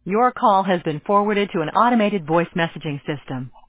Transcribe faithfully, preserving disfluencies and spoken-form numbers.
Your call has been forwarded to an automated voice messaging system.